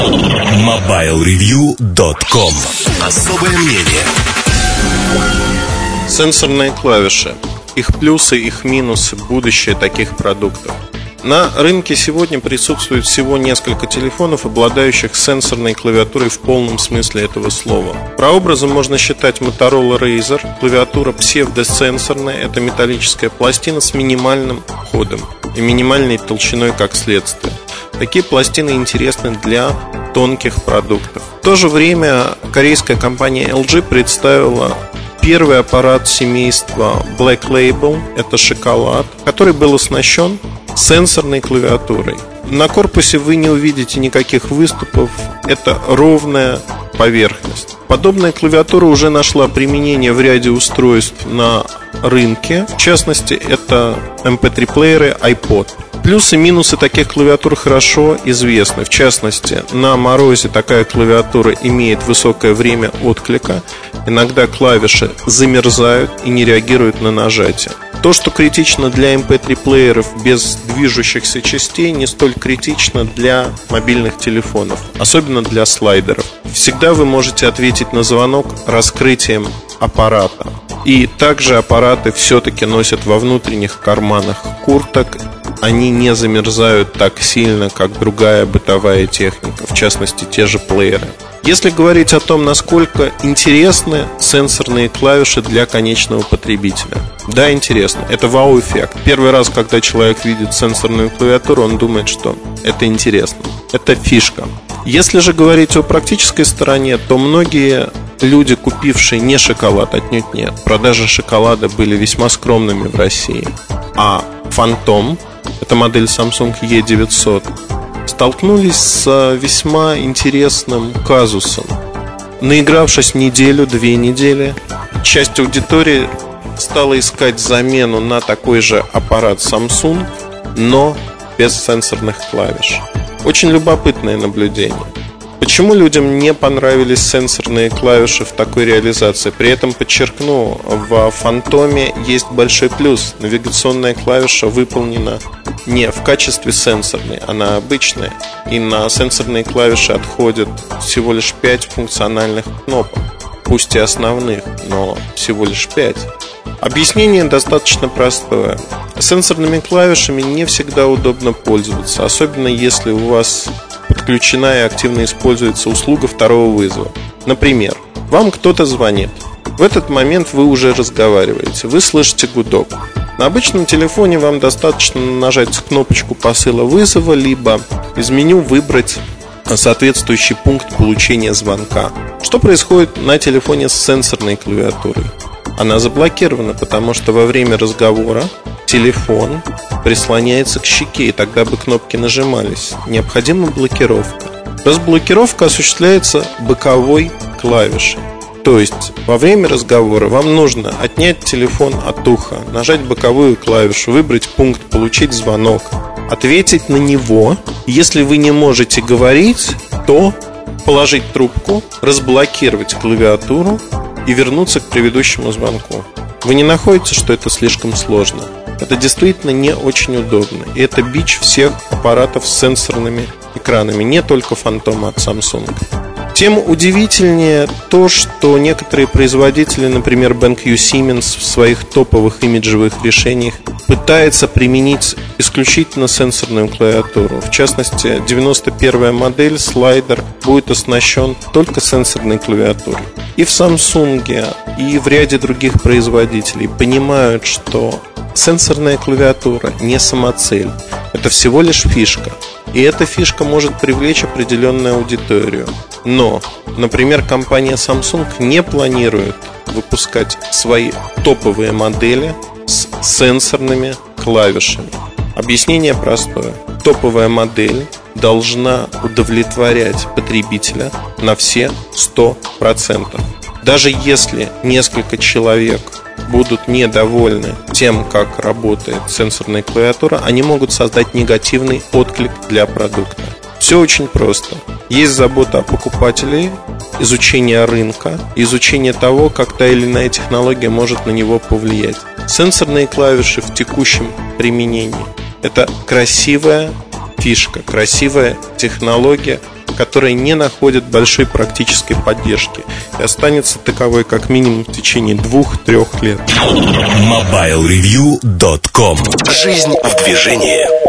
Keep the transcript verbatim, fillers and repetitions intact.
мобайл ревью точка ком. Особое мнение. Сенсорные клавиши. Их плюсы, их минусы, будущее таких продуктов. На рынке сегодня присутствует всего несколько телефонов, обладающих сенсорной клавиатурой в полном смысле этого слова. Прообразом можно считать Motorola Razr. Клавиатура псевдосенсорная. Это металлическая пластина с минимальным ходом и минимальной толщиной как следствие. Такие пластины интересны для тонких продуктов. В то же время корейская компания эл джи представила первый аппарат семейства Black Label, это шоколад, который был оснащен сенсорной клавиатурой. На корпусе вы не увидите никаких выступов, это ровная поверхность. Подобная клавиатура уже нашла применение в ряде устройств на рынке. В частности, это эм пэ три-плееры, iPod. Плюсы и минусы таких клавиатур хорошо известны. В частности, на морозе такая клавиатура имеет высокое время отклика. Иногда клавиши замерзают и не реагируют на нажатие. То, что критично для эм пэ три-плееров без движущихся частей, не столь критично для мобильных телефонов, особенно для слайдеров. Всегда вы можете ответить на звонок раскрытием аппарата. И также аппараты все-таки носят во внутренних карманах курток. Они не замерзают так сильно, как другая бытовая техника, в частности, те же плееры. Если говорить о том, насколько интересны сенсорные клавиши для конечного потребителя, да, интересно. Это вау-эффект. Первый раз, когда человек видит сенсорную клавиатуру, он думает, что это интересно. Это фишка. Если же говорить о практической стороне, то многие люди, купившие не шоколад, отнюдь нет. Продажи шоколада были весьма скромными в России. А Phantom, это модель Samsung и девятьсот, столкнулись с весьма интересным казусом. Наигравшись неделю-две недели, часть аудитории стала искать замену на такой же аппарат Samsung, но без сенсорных клавиш. Очень любопытное наблюдение. Почему людям не понравились сенсорные клавиши в такой реализации? При этом, подчеркну, в Фантоме есть большой плюс. Навигационная клавиша выполнена не в качестве сенсорной, она обычная. И на сенсорные клавиши отходит всего лишь пять функциональных кнопок. Пусть и основных, но всего лишь пять. Объяснение достаточно простое. Сенсорными клавишами не всегда удобно пользоваться, особенно если у вас подключена и активно используется услуга второго вызова. Например, вам кто-то звонит. В этот момент вы уже разговариваете, вы слышите гудок. На обычном телефоне вам достаточно нажать кнопочку посыла вызова, либо из меню выбрать соответствующий пункт получения звонка. Что происходит на телефоне с сенсорной клавиатурой? Она заблокирована, потому что во время разговора телефон прислоняется к щеке, и тогда бы кнопки нажимались. Необходима блокировка. Разблокировка осуществляется боковой клавишей. То есть во время разговора вам нужно отнять телефон от уха, нажать боковую клавишу, выбрать пункт «Получить звонок», ответить на него. Если вы не можете говорить, то положить трубку, разблокировать клавиатуру и вернуться к предыдущему звонку. Вы не находите, что это слишком сложно? Это действительно не очень удобно. И это бич всех аппаратов с сенсорными экранами, не только Phantom от Samsung. Тем удивительнее то, что некоторые производители, например, BenQ Siemens, в своих топовых имиджевых решениях пытается применить исключительно сенсорную клавиатуру. В частности, девяносто первая модель, слайдер, будет оснащен только сенсорной клавиатурой. И в Samsung, и в ряде других производителей понимают, что сенсорная клавиатура не самоцель. Это всего лишь фишка. И эта фишка может привлечь определенную аудиторию. Но, например, компания Samsung не планирует выпускать свои топовые модели с сенсорными клавишами. Объяснение простое. Топовая модель должна удовлетворять потребителя на все сто процентов. Даже если несколько человек будут недовольны тем, как работает сенсорная клавиатура, они могут создать негативный отклик для продукта. Все очень просто. Есть забота о покупателе, изучение рынка, изучение того, как та или иная технология может на него повлиять. Сенсорные клавиши в текущем применении – это красивая фишка, красивая технология, которая не находит большой практической поддержки и останется таковой как минимум в течение двух-трех лет. мобайл ревью точка ком. Жизнь в движении.